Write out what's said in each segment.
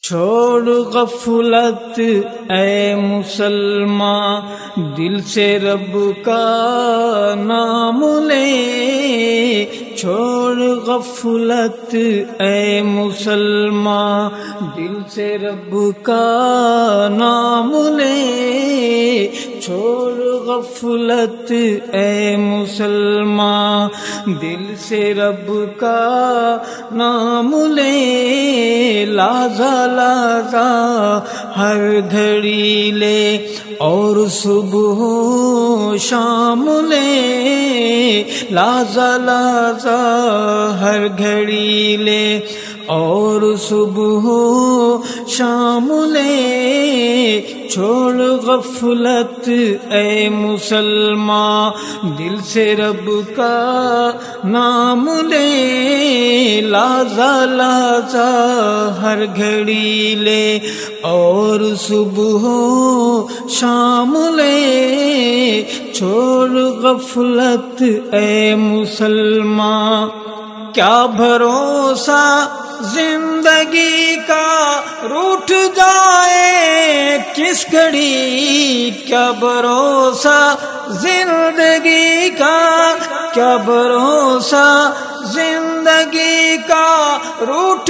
چھوڑ غفلت اے مسلمان، دل سے رب کا نام لے۔ چھوڑ غفلت اے مسلمان، دل سے رب کا نام لے۔ چھوڑ غفلت اے مسلمان، دل سے رب کا نام لے۔ لازا لازا ہر گھڑی لے اور صبح و شام لے۔ لازا لازا ہر گھڑی لے اور صبح و شام لے۔ چھوڑ غفلت اے مسلمان، دل سے رب کا نام لے۔ لازا لازا ہر گھڑی لے اور صبح و شام لے۔ چھوڑ غفلت اے مسلمان، کیا بھروسہ زندگی کا روٹھ جائے کس گھڑی۔ کیا بھروسہ زندگی کا، کیا بھروسہ زندگی کا روٹھ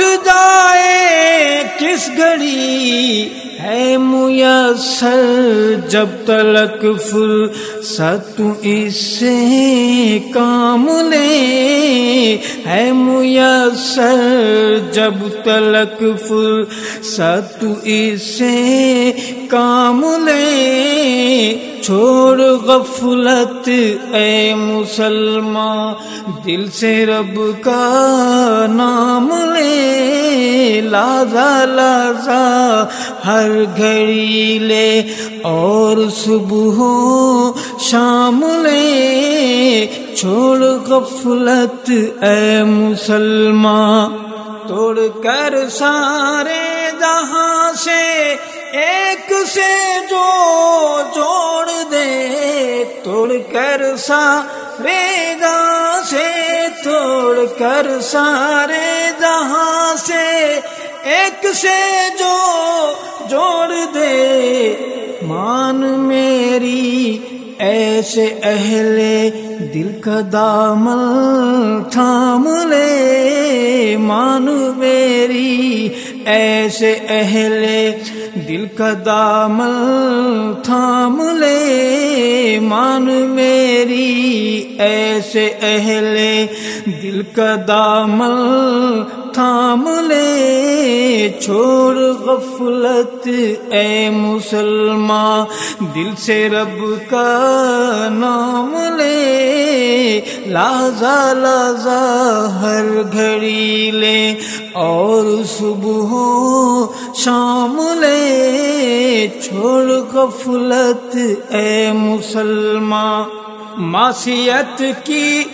جائے کس گھڑی۔ ہے میسر جب تلک فرصت اس سے کام لے۔ ہے میسر جب تلک فرصت اس سے کام لے۔ چھوڑ غفلت اے مسلمان، دل سے رب کا نام لے۔ لازا لازا ہر گھڑی لے اور صبح و شام لے۔ چھوڑ غفلت اے مسلمان، توڑ کر سارے جہاں سے ایک سے جو جوڑ دے۔ توڑ کر سارے جہاں سے، توڑ کر سارے جہاں سے ایک سے جو جوڑ دے۔ مان میری ایسے اہل دل کا دامن تھام لے۔ مان میری ایسے اہل دل کا دامن تھام لے۔ مان میری ایسے اہل دل کا دامن تھام لے۔ چھوڑ غفلت اے مسلمان، دل سے رب کا نام لے۔ لازا لازا ہر گھڑی لے اور صبح و شام لے۔ چھوڑ غفلت اے مسلمان، معصیت کی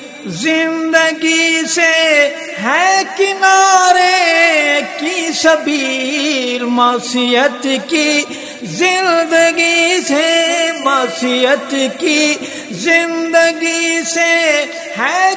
زندگی سے ہے کنارے کی سبیل۔ معصیت کی زندگی سے، معصیت کی زندگی سے ہے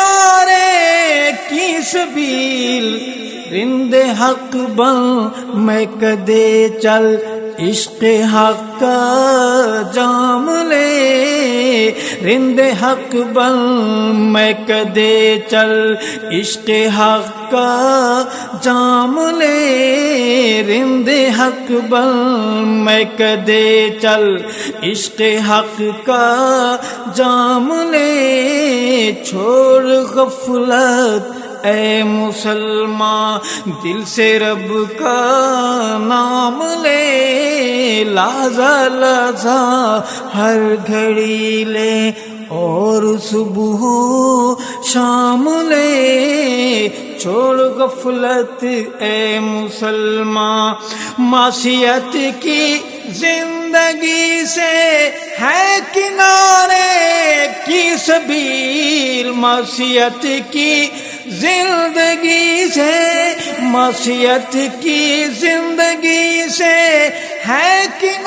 کنارے کی سبیل۔ رند حق بن میں کدے چل عشق حق کا جام لے۔ رند حق بن میں کدے چل عشق حق کا جام لے۔ رند حق بن میں کدے چل عشق حق کا جام لے۔ چھوڑ غفلت اے مسلمان، دل سے رب کا نام لے۔ لازا لازا ہر گھڑی لے اور صبح و شام لے۔ چھوڑ غفلت اے مسلمان، معصیت کی زندگی سے ہے کنارے کی سبیل۔ معصیت کی زندگی سے، معصیت کی زندگی سے ہے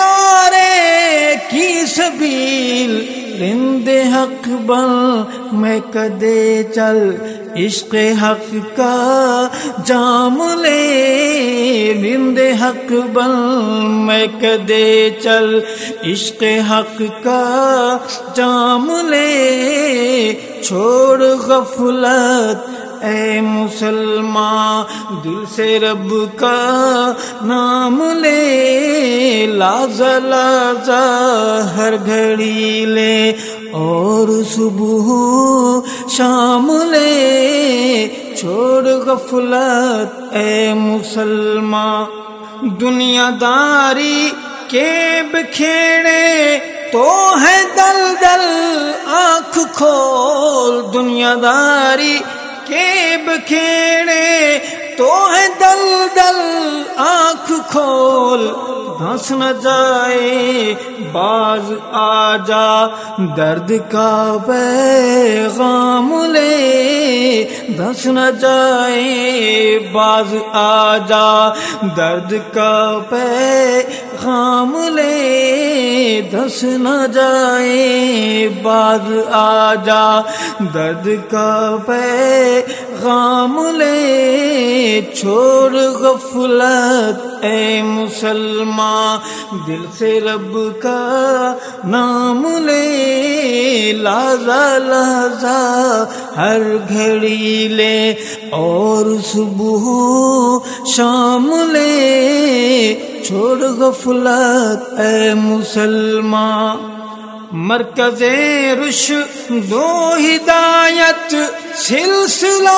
کنارے کی سبیل۔ رند حق بن میں کدے چل عشق حق کا جام لے، رند حق بن میں کدے چل عشق حق کا جام لے چھوڑ غفلت اے مسلمان دل سے رب کا نام لے لازا لازا ہر گھڑی لے اور صبح شام لے چھوڑ غفلت اے مسلمان دنیا داری کے بکھیڑے تو ہے دل دل آنکھ کھول دنیا داری کے بکھیڑے تو ہے دل دل آنکھ کھول دھنس نہ جائے باز آ جا درد کا پیغام لے دھنس نہ جائے باز آ جا درد کا پیغام لے دھنس نہ جائے باز آ جا درد کا پیغام لے چھوڑ غفلت اے مسلمان دل سے رب کا نام لے لازا لازا ہر گھڑی لے اور صبح شام لے چھوڑ غفلت اے مسلمان مرکز رشد و ہدایت سلسلہ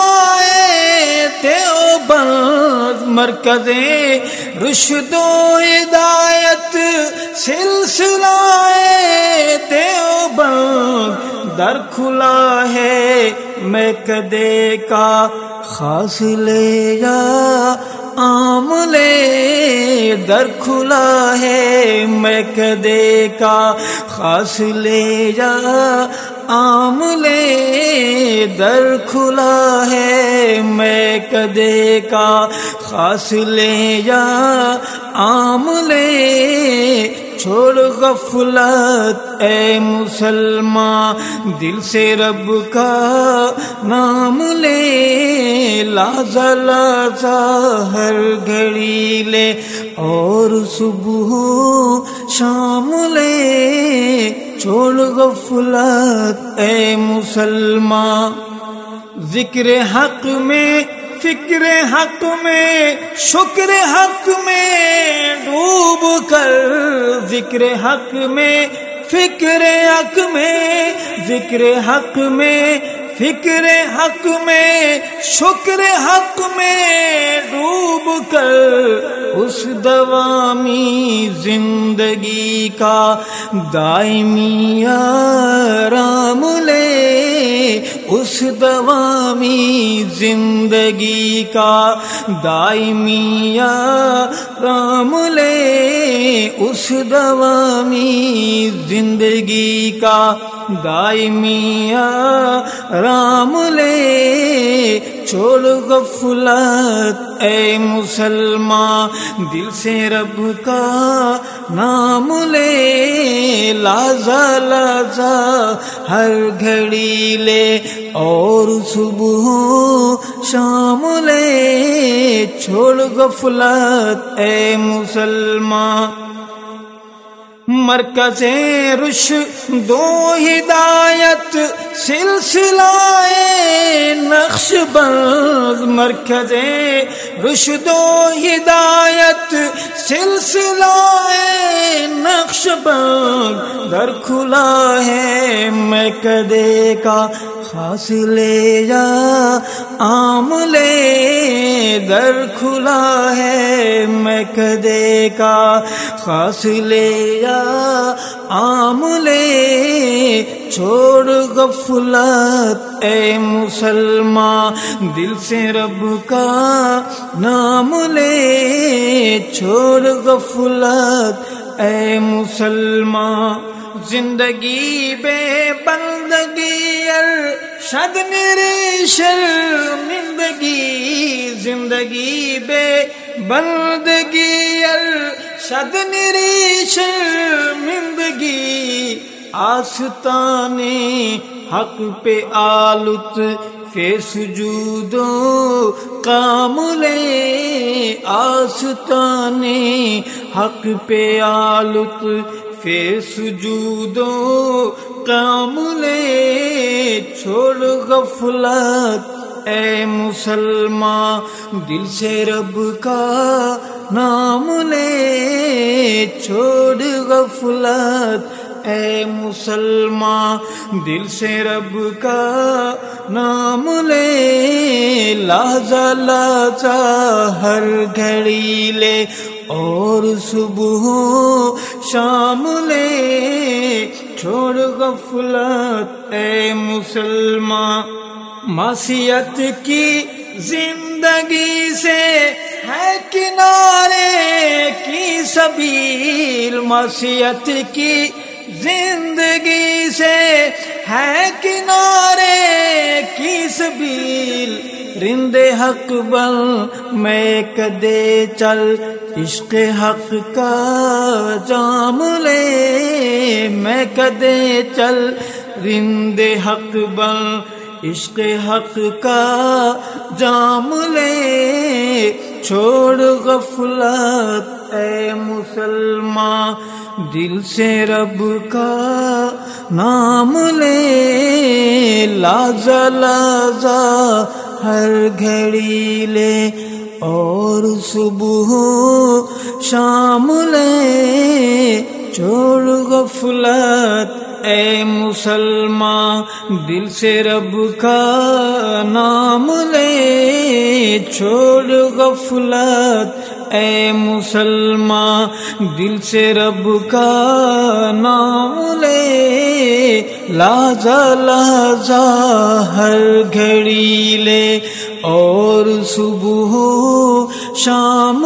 دیوبند مرکز رشد و ہدایت سلسلہ دیوبند در کھلا ہے میں کدے کا خاص لے یا عام لے در کھلا ہے میں کدے کا خاص لے یا عام لے در کھلا ہے میں کدے کا خاص لے یا عام لے چھوڑ غفلت اے مسلمان دل سے رب کا نام لے لازا لازا ہر گھڑی لے اور صبح شام لے چھوڑ غفلت اے مسلمان ذکر حق میں فکر حق میں شکر حق میں ڈوب کر ذکر حق میں فکر حق میں ذکر حق میں فکر حق میں شکر حق میں ڈوب کر اس دوامی زندگی کا دائمی آرام لے اس دوامی زندگی کا دائمی آرام لے اس دوامی زندگی کا دائمی آرام لے چھوڑ غفلت اے مسلمان دل سے رب کا نام لے لازا لازا ہر گھڑی لے اور صبح شام لے چھوڑ غفلت اے مسلمان مرکز رشد و ہدایت سلسلہ نقش بند مرکز رشد و ہدایت سلسلہ نقش بند در کھلا ہے میں کدے کا خاص لے یا عام لے در کھلا ہے میں کدے کا خاص لے یا عام لے چھوڑ غفلت اے مسلمان دل سے رب کا نام لے چھوڑ غفلت اے مسلمان زندگی بے بندگی ارشد میری شرمندگی زندگی بے بندگی ارشد میری شرمندگی آستانے حق پہ آلت پھر سجود و قام لے آستانے حق پہ آلت پھر سجود و قام لے چھوڑ غفلت اے مسلمان دل سے رب کا نام لے چھوڑ غفلت اے مسلمان دل سے رب کا نام لے لحظہ لحظہ ہر گھڑی لے اور صبح شام لے چھوڑ غفلت اے مسلمان معصیت کی زندگی سے ہے کنارے کی سبیل معصیت کی زندگی سے ہے کنارے کی سبیل رند حق بن میں کدے چل عشق حق کا جام لے میں کدے چل رند حق بن عشق حق کا جام لے چھوڑ غفلت اے مسلمان دل سے رب کا نام لے لحظہ لحظہ ہر گھڑی لے اور صبح شام لے چھوڑ غفلت اے مسلمان دل سے رب کا نام لے چھوڑ غفلت اے مسلمان دل سے رب کا نام لے لحظہ لحظہ ہر گھڑی لے اور صبح شام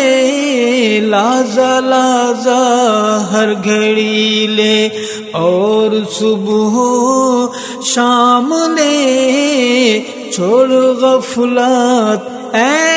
لے لحظہ لحظہ ہر گھڑی لے اور صبح شام لے چھوڑ غفلت اے